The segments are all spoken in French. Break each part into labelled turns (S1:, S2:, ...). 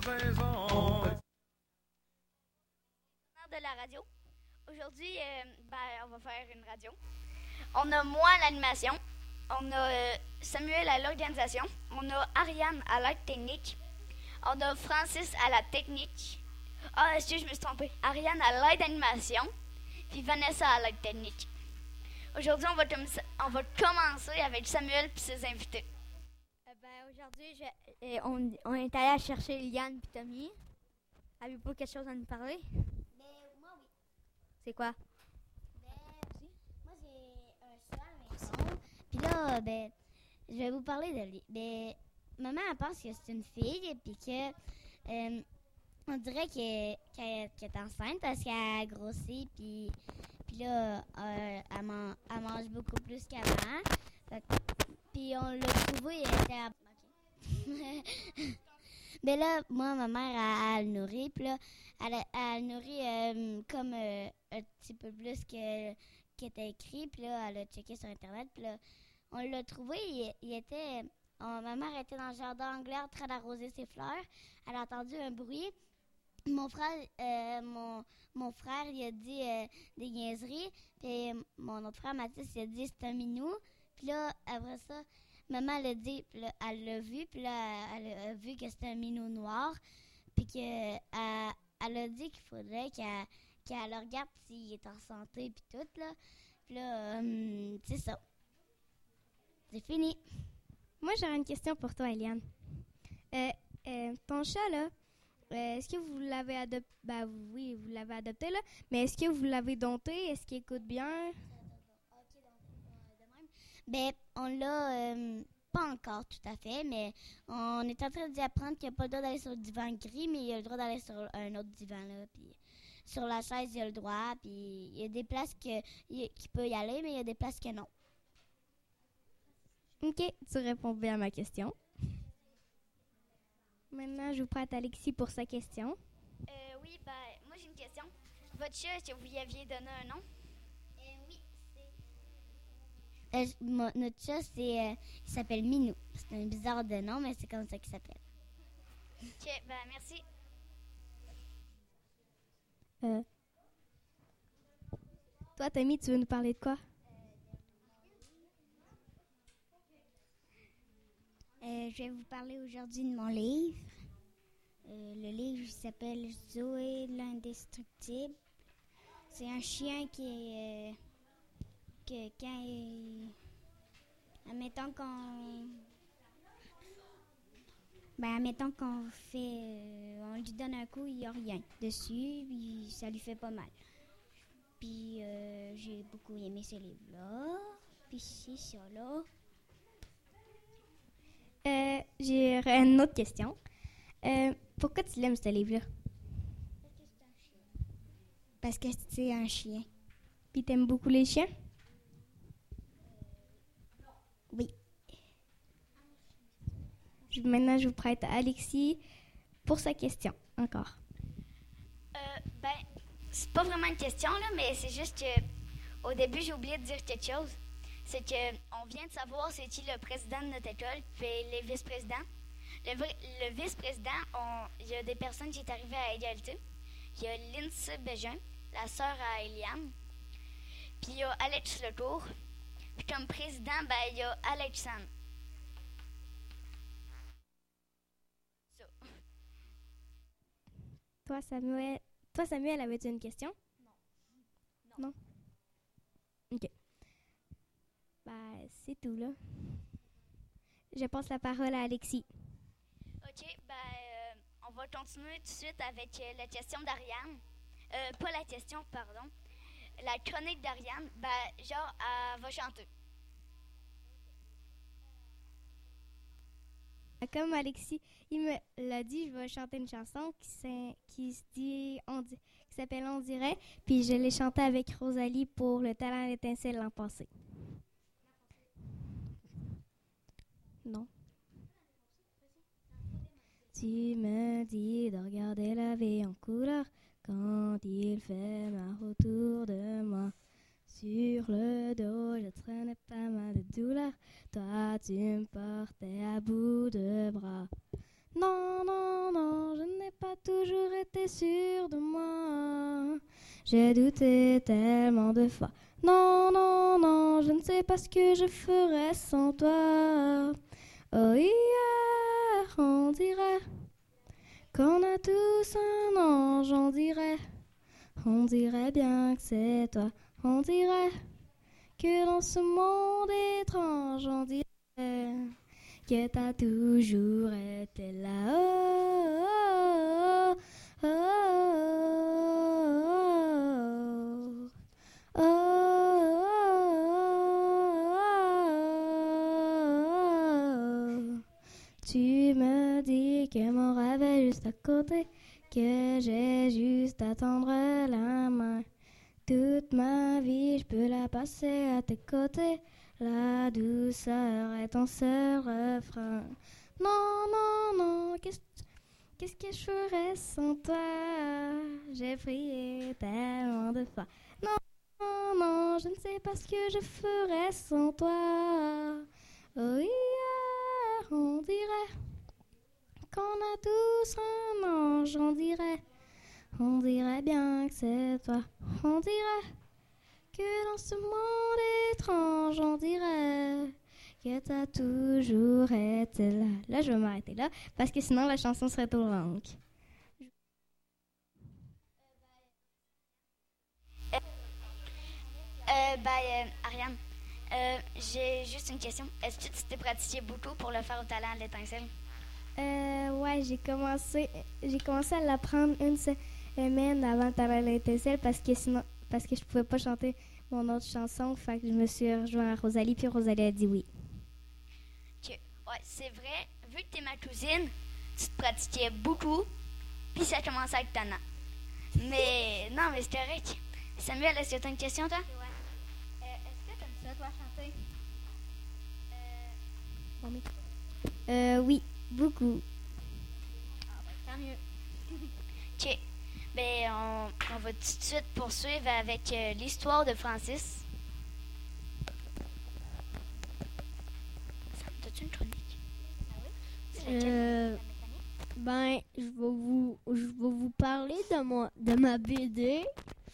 S1: De la radio. Aujourd'hui, on va faire une radio. On a moi à l'animation, on a Samuel à l'organisation, on a Ariane à l'aide technique, on a Francis à la technique. Ah, excusez, je me suis trompée. Ariane à l'aide animation, puis Vanessa à l'aide technique. Aujourd'hui, on va commencer avec Samuel et ses invités.
S2: Aujourd'hui, on est allé chercher Liane et Tommy. Avez-vous pas quelque chose à nous parler?
S3: Moi, oui.
S2: C'est quoi?
S3: Moi, j'ai un chat à la maison. Puis là, je vais vous parler de lui. Maman, elle pense que c'est une fille, et puis que on dirait qu'elle est enceinte parce qu'elle a grossi, puis là, elle mange beaucoup plus qu'avant. Puis on l'a trouvé, elle était Mais là, moi, ma mère, elle le nourrit. Puis là, elle le nourrit comme un petit peu plus que était écrit. Puis là, elle a checké sur Internet. Puis là, on l'a trouvé. Ma mère était dans le jardin anglais en train d'arroser ses fleurs. Elle a entendu un bruit. Mon frère, mon frère, il a dit des niaiseries. Puis mon autre frère, Mathis, il a dit c'est un minou. Puis là, après ça, maman l'a dit, puis là, elle l'a vu, puis là, elle a vu que c'était un minou noir, puis qu'elle a dit qu'il faudrait qu'elle le regarde s'il est en santé, puis tout, là. Puis là, c'est ça. C'est fini.
S4: Moi, j'aurais une question pour toi, Eliane. Ton chat, là, est-ce que vous l'avez adopté? Ben oui, vous l'avez adopté, là, mais est-ce que vous l'avez dompté? Est-ce qu'il écoute bien?
S3: On l'a pas encore tout à fait, mais on est en train d'y apprendre qu'il n'a pas le droit d'aller sur le divan gris, mais il a le droit d'aller sur un autre divan, là. Puis sur la chaise, il a le droit, puis il y a des places qu'il peut y aller, mais il y a des places que non.
S4: OK, tu réponds bien à ma question. Maintenant, je vous prête Alexis pour sa question.
S1: Oui, moi j'ai une question. Votre chat, est-ce que vous y aviez donné un nom?
S3: Oui, notre chat, il s'appelle Minou. C'est un bizarre de nom, mais c'est comme ça qu'il s'appelle.
S1: OK, merci.
S4: Toi, Tommy, tu veux nous parler de quoi?
S3: Je vais vous parler aujourd'hui de mon livre. Le livre s'appelle Zoé l'indestructible. C'est un chien qui admettons qu'on fait, on lui donne un coup, il n'y a rien dessus, puis ça lui fait pas mal. Puis j'ai beaucoup aimé ce livre-là. Puis c'est ça là.
S4: J'ai une autre question. Pourquoi tu l'aimes, ce livre-là?
S3: Parce que c'est un chien.
S4: Puis t'aimes beaucoup les chiens?
S3: Oui.
S4: Maintenant, je vous prête Alexis pour sa question. Encore.
S1: C'est pas vraiment une question, là, mais c'est juste que au début, j'ai oublié de dire quelque chose. C'est qu'on vient de savoir c'est qui le président de notre école, puis les vice-présidents. Le vice-président, il y a des personnes qui sont arrivées à égalité. Il y a Lindsay Bégin, la sœur à Eliane. Puis il y a Alex Letour. Puis comme président, il y a Alexandre. Ça.
S4: Toi, Samuel, avais-tu une question? Non. OK. C'est tout, là. Je passe la parole à Alexis.
S1: OK, on va continuer tout de suite avec la question d'Ariane. Pas la question, pardon. La chronique d'Ariane, elle va chanter.
S4: Comme Alexis, il me l'a dit, je vais chanter une chanson qui s'appelle On dirait, puis je l'ai chantée avec Rosalie pour le Talent d'étincelle l'an passé. Non. Tu me dis de regarder la vie en couleur quand il fait noir autour de moi. Sur le dos, je traînais pas mal de douleur. Toi, tu me portais à bout de bras. Non, non, non, je n'ai pas toujours été sûre de moi. J'ai douté tellement de fois. Non, non, non, je ne sais pas ce que je ferais sans toi. Oh, hier, on dirait qu'on a tous un ange, on dirait. On dirait bien que c'est toi. On dirait que dans ce monde étrange, on dirait que t'as toujours été là. Oh, oh, oh, oh, oh. Tu me dis que mon rêve est juste à côté, que j'ai juste à tendre la main. Toute ma vie, je peux la passer à tes côtés. La douceur est ton seul refrain. Non, non, non, qu'est-ce que je ferais sans toi? J'ai prié tellement de fois. Non, non, non, je ne sais pas ce que je ferais sans toi. Oh, hier, on dirait qu'on a tous un ange, on dirait bien que c'est toi. On dirait que dans ce monde étrange, on dirait que t'as toujours été là. Là, je vais m'arrêter là, parce que sinon la chanson serait trop longue.
S1: Ariane, j'ai juste une question. Est-ce que tu t'es pratiqué beaucoup pour le faire au talent à l'étincelle?
S4: Ouais, j'ai commencé à l'apprendre une semaine avant le talent à l'étincelle parce que je pouvais pas chanter mon autre chanson, fait que je me suis rejoint à Rosalie, puis Rosalie a dit oui.
S1: Ouais, c'est vrai. Vu que t'es ma cousine, tu te pratiquais beaucoup, puis ça commençait avec talent. Mais non, mais c'est correct. Samuel, est-ce que t'as une question, toi?
S2: Ouais. Est-ce que t'aimes ça, toi, chanter?
S4: Oui, beaucoup.
S2: Tant mieux.
S1: OK. Ben, on va tout de suite poursuivre avec l'histoire de Francis. Sam, t'as-tu une chronique? Ah oui? C'est laquelle?
S5: Ben, je vais vous parler de ma BD.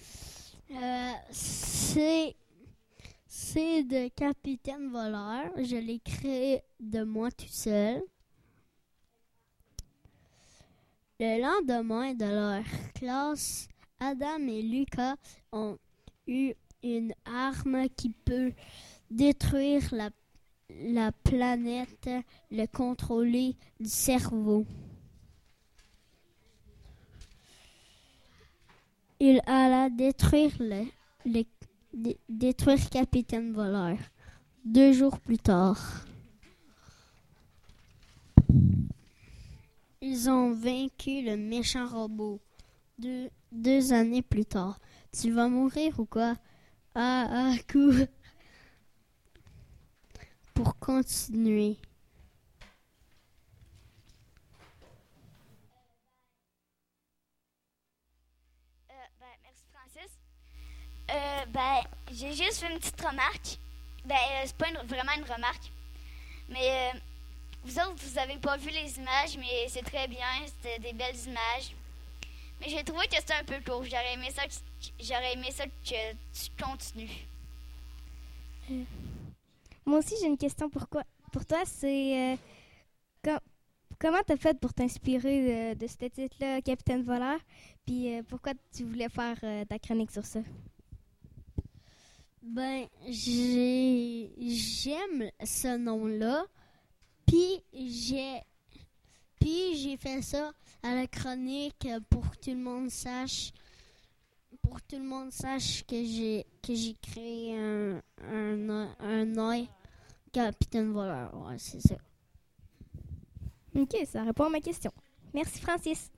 S5: C'est de Capitaine Voleur. Je l'ai créé de moi tout seul. Le lendemain de leur classe, Adam et Lucas ont eu une arme qui peut détruire la planète, le contrôler du cerveau. Il alla détruire détruire Capitaine Voleur. 2 jours plus tard, ils ont vaincu le méchant robot. 2 années plus tard. Tu vas mourir ou quoi? Cours. Pour continuer.
S1: Merci Francis. J'ai juste fait une petite remarque. C'est pas vraiment une remarque. Mais vous autres, vous avez pas vu les images, mais c'est très bien. C'était des belles images. Mais j'ai trouvé que c'était un peu court. J'aurais aimé ça que tu continues.
S4: Moi aussi, j'ai une question pour toi. C'est comment t'as fait pour t'inspirer de ce titre-là, Capitaine Voleur? Puis pourquoi tu voulais faire ta chronique sur ça?
S5: Ben, j'aime ce nom-là. Puis j'ai fait ça à la chronique pour que tout le monde sache que j'ai créé un œil Capitaine Voleur. Ouais, c'est ça.
S4: OK, ça répond à ma question. Merci, Francis.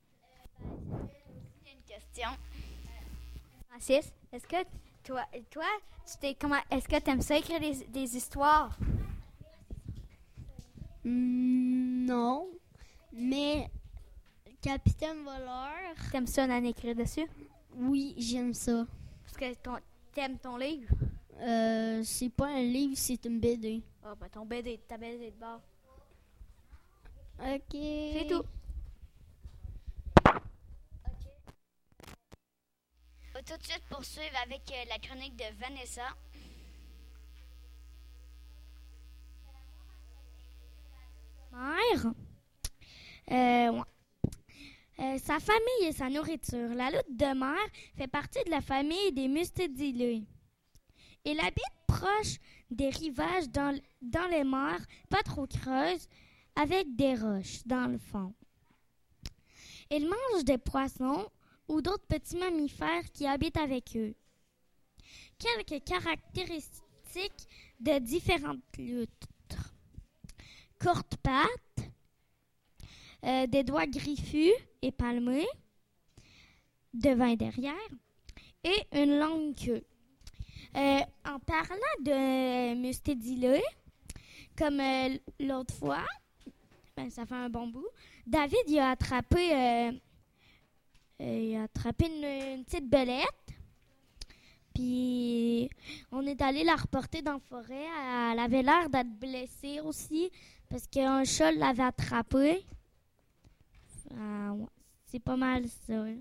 S1: J'ai une question.
S2: Francis, est-ce que toi, est-ce que t'aimes ça écrire des histoires?
S5: Non, mais Capitaine Voleur,
S2: T'aimes ça en écrire dessus?
S5: oui, j'aime ça.
S2: Parce que t'aimes ton livre?
S5: C'est pas un livre, c'est une BD.
S2: Ah, ta BD de bord.
S5: OK.
S2: C'est tout.
S1: On va tout de suite poursuivre avec la chronique de Vanessa.
S4: Mère. Ouais. Sa famille et sa nourriture. La loutre de mer fait partie de la famille des mustélidés. Il habite proche des rivages dans les mers, pas trop creuses, avec des roches dans le fond. Il mange des poissons ou d'autres petits mammifères qui habitent avec eux. Quelques caractéristiques de différentes loutres. Courtes pattes, des doigts griffus et palmés, devant et derrière, et une longue queue. En parlant de mustélidés, comme l'autre fois, ça fait un bon bout, David il a attrapé une petite belette. Puis on est allé la reporter dans la forêt. Elle avait l'air d'être blessée aussi parce qu'un chat l'avait attrapée. Ouais, c'est pas mal ça. Hein.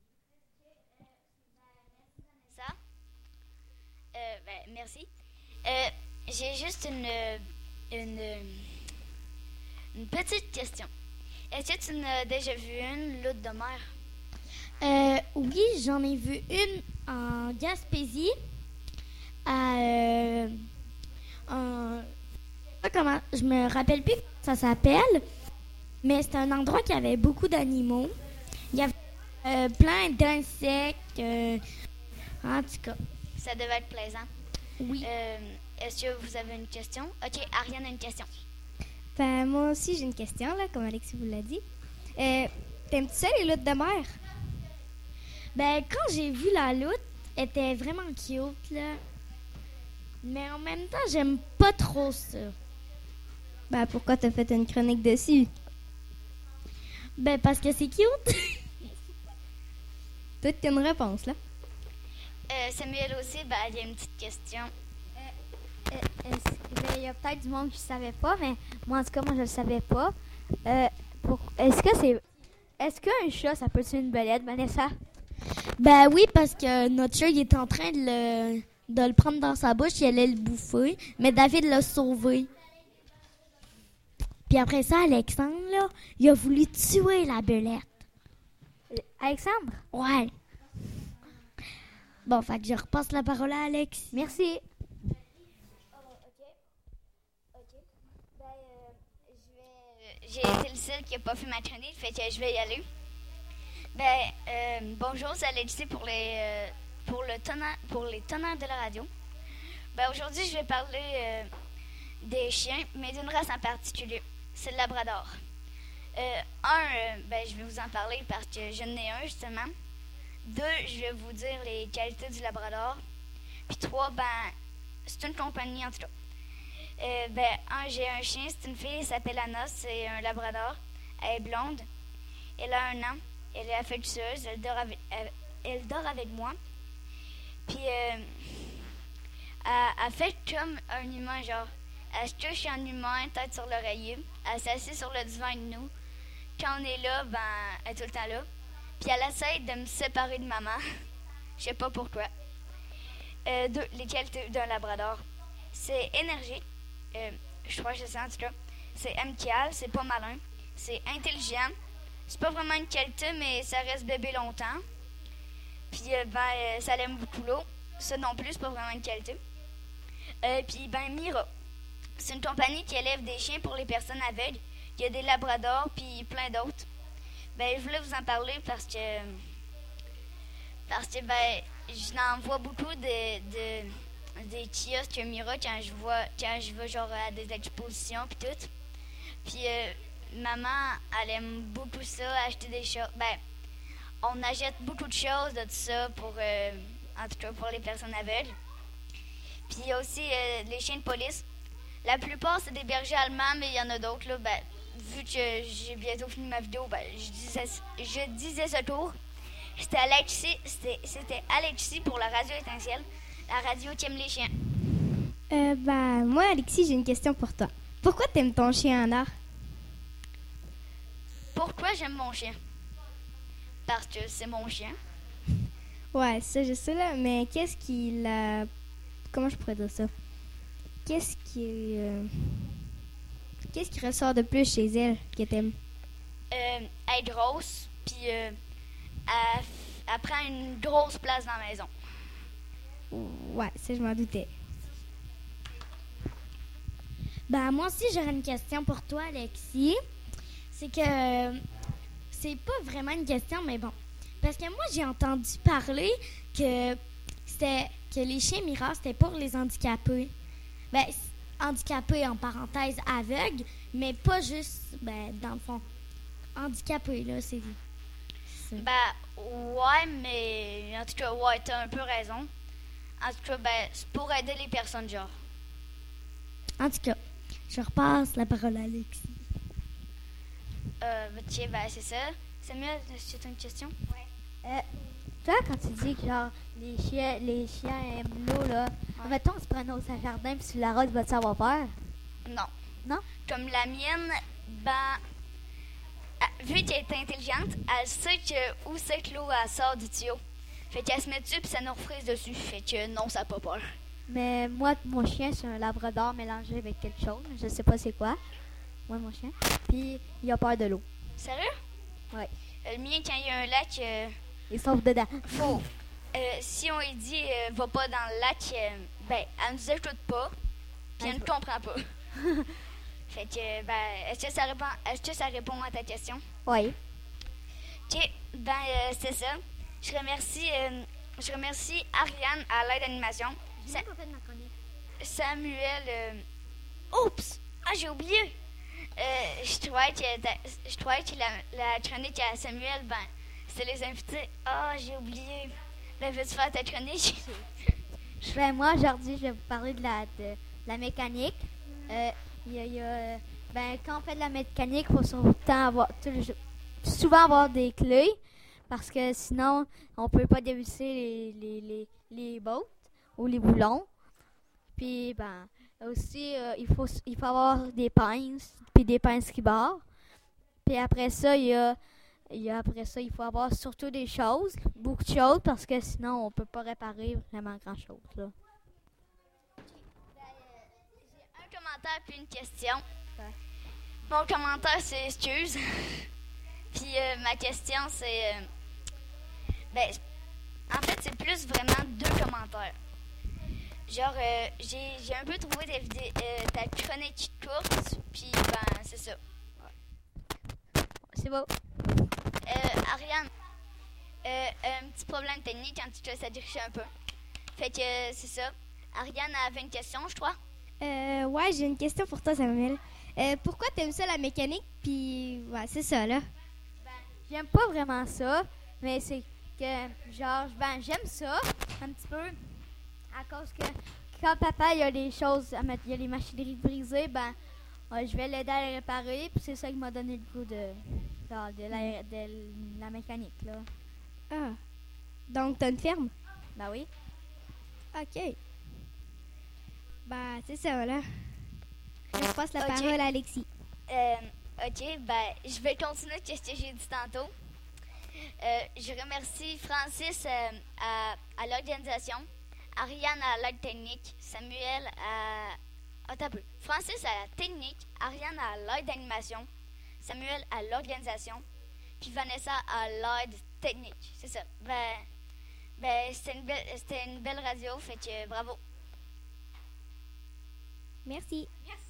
S1: Ça? Merci. J'ai juste une petite question. Est-ce que tu en as déjà vu une loutre de mer?
S4: Oui, j'en ai vu une en Gaspésie. Je me rappelle plus comment ça s'appelle, mais c'était un endroit qui avait beaucoup d'animaux. Il y avait plein d'insectes. En tout cas.
S1: Ça devait être plaisant.
S4: Oui.
S1: Est-ce que vous avez une question? OK, Ariane a une question.
S2: Ben, moi aussi, j'ai une question, là, comme Alexis vous l'a dit. T'aimes-tu ça, les loutres de mer?
S4: Ben, quand j'ai vu la loutre, elle était vraiment cute, là. Mais en même temps, j'aime pas trop ça.
S2: Ben, pourquoi t'as fait une chronique dessus?
S4: Ben, parce que c'est cute.
S2: Toi, t'as une réponse, là.
S1: Samuel aussi, il y a une petite question.
S2: Il y a peut-être du monde qui ne savait pas, mais moi, en tout cas, moi, je le savais pas. Est-ce qu'un chat, ça peut tuer une belette, Vanessa?
S4: Ben oui, parce que notre chat, il est en train de le prendre dans sa bouche, il allait le bouffer, mais David l'a sauvé. Puis après ça, Alexandre, là, il a voulu tuer la belette.
S2: Alexandre?
S4: Ouais. Bon, fait que je repasse la parole à Alex.
S2: Merci.
S1: J'ai été le seul qui n'a pas fait ma chronique, fait que je vais y aller. Bonjour, c'est Alexis pour les tenants de la radio. Aujourd'hui, je vais parler des chiens, mais d'une race en particulier. C'est le Labrador. Je vais vous en parler parce que je n'ai un, justement. 2, je vais vous dire les qualités du Labrador. Puis 3, c'est une compagnie en tout cas. J'ai un chien, c'est une fille, elle s'appelle Anna, c'est un Labrador. Elle est blonde, elle a 1 an, elle est affectueuse, elle dort avec moi. Puis elle fait comme un humain, genre, elle se touche en humain, tête sur l'oreiller, elle s'assied sur le divan avec nous. Quand on est là, elle est tout le temps là. Puis elle essaie de me séparer de maman. Je sais pas pourquoi. 2, les qualités d'un Labrador. C'est énergique. Je crois que c'est ça en tout cas. C'est amical, c'est pas malin. C'est intelligent. C'est pas vraiment une qualité, mais ça reste bébé longtemps. Puis ça l'aime beaucoup l'eau. Ça non plus, c'est pas vraiment une qualité. Puis Mira. C'est une compagnie qui élève des chiens pour les personnes aveugles. Il y a des Labradors, puis plein d'autres. Je voulais vous en parler parce que je n'en vois beaucoup des kiosques Mira quand je vais genre à des expositions puis tout. Puis maman, elle aime beaucoup ça, acheter des choses. On achète beaucoup de choses de tout ça pour en tout cas pour les personnes aveugles. Puis il y a aussi les chiens de police. La plupart c'est des bergers allemands, mais il y en a d'autres là. Vu que j'ai bientôt fini ma vidéo, je disais ce tour. C'était Alexis pour la radio Étincelle, la radio qui aime les chiens.
S2: Moi, Alexis, j'ai une question pour toi. Pourquoi t'aimes ton chien Anna?
S1: pourquoi j'aime mon chien? Parce que c'est mon chien.
S4: Ouais, ça, je sais là, mais qu'est-ce qui la... Comment je pourrais dire ça? Qu'est-ce qui ressort de plus chez elle que t'aimes?
S1: Elle est grosse, puis elle prend une grosse place dans la maison.
S4: Ouais, ça, je m'en doutais.
S3: Ben, moi aussi, j'aurais une question pour toi, Alexis. C'est que c'est pas vraiment une question, mais bon. Parce que moi, j'ai entendu parler que les chiens mireurs, c'était pour les handicapés. Ben, handicapés en parenthèse aveugles, mais pas juste, ben, dans le fond, handicapés, là, c'est...
S1: Ben, ouais, mais en tout cas, ouais, t'as un peu raison. En tout cas, ben, c'est pour aider les personnes, genre.
S3: En tout cas, je repasse la parole à Alexis.
S1: Tiens, ben, c'est ça. Samuel, c'est une question?
S2: Toi, quand tu dis que genre les chiens aiment l'eau, là, mettons, on se prend au jardin puis tu l'arroses, vas-tu avoir peur?
S1: Non.
S2: Non?
S1: Comme la mienne, ben, vu qu'elle est intelligente, elle sait que où c'est que l'eau elle sort du tuyau. Fait qu'elle se met dessus puis ça nous refrise dessus. Fait que non, ça n'a pas peur.
S2: Mais moi, mon chien, c'est un labrador mélangé avec quelque chose. Je sais pas c'est quoi. Moi, mon chien. Puis, il a peur de l'eau.
S1: Sérieux?
S2: Ouais.
S1: Le mien, quand il y a un lac,
S2: Il sauve dedans.
S1: faut. Si on lui dit va pas dans le lac, ben, elle nous écoute pas. Puis elle ne comprend pas. Fait que, ben, est-ce que ça répond à ta question?
S2: Oui.
S1: Ok, ben, c'est ça. Je remercie Ariane à l'aide d'animation. Samuel. Oups! Ah, j'ai oublié! Je trouvais que la chronique à Samuel, ben, c'était les invités. Ah, j'ai oublié. Ben, veux-tu faire ta chronique?
S2: Ben, moi, aujourd'hui, je vais vous parler de la mécanique. Ben, quand on fait de la mécanique, il faut souvent avoir des clés. Parce que sinon, on peut pas dévisser les bottes ou les boulons. Puis, ben, aussi, il faut avoir des pinces, puis des pinces qui barrent. Puis après ça, il faut avoir surtout des choses, beaucoup de choses, parce que sinon, on peut pas réparer vraiment grand-chose, là.
S1: J'ai un commentaire puis une question. Mon commentaire, c'est excuse. Puis ma question, c'est... ben, en fait, c'est plus vraiment 2 commentaires. Genre, j'ai un peu trouvé ta chronique courte, puis ben, c'est ça.
S2: C'est beau.
S1: Ariane, un petit problème technique, en tout cas, ça dirige un peu. Fait que c'est ça. Ariane avait une question, je crois.
S4: Ouais, j'ai une question pour toi, Samuel. Pourquoi t'aimes ça, la mécanique? Puis, ouais, c'est ça, là.
S2: J'aime pas vraiment ça, mais c'est que, genre, ben, j'aime ça un petit peu à cause que quand papa il y a des choses à mettre, il y a les machineries brisées, ben, je vais l'aider à les réparer, puis c'est ça qui m'a donné le goût de la mécanique, là.
S4: Ah. Donc, t'as une ferme?
S2: Ben oui.
S4: OK. Bah, c'est ça, là. Je passe la
S1: Ok.
S4: parole à Alexis.
S1: Ok, ben, je vais continuer ce que j'ai dit tantôt. Je remercie Francis à l'organisation, Ariane à l'aide technique, Samuel à... Attends un peu. Francis à la technique, Ariane à l'aide d'animation, Samuel à l'organisation, puis Vanessa à l'aide technique. C'est ça. Ben c'était une belle radio, fait que bravo.
S4: Merci.
S1: Merci.